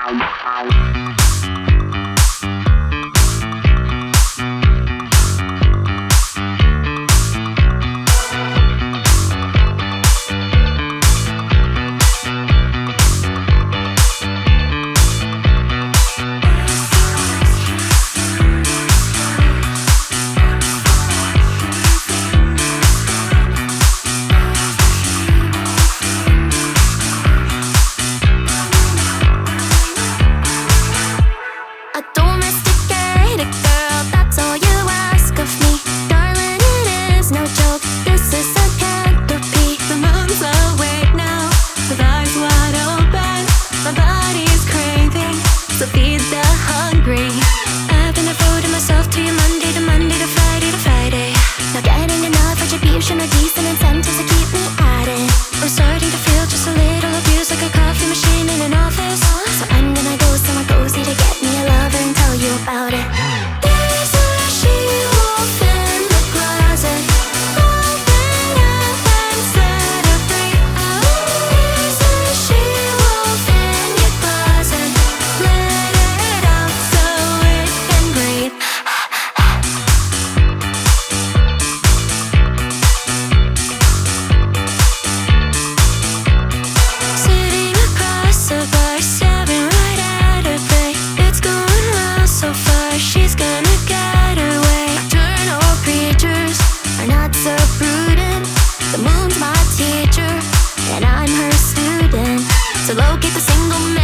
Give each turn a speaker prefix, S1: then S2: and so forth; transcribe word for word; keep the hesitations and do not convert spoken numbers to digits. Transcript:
S1: Retribution or decent incentives to keep me at it. I'm starting to feel just a little abused, like a coffee machine in an office. So I'm gonna go somewhere cozy to get me a lover and tell you about it. There's a she-wolf in the closet, open up and set her free. There's a she-wolf in your closet, let it out so it can breathe. She's gonna get her way. Nocturnal creatures are not so prudent. The moon's my teacher, and I'm her student. So locate the single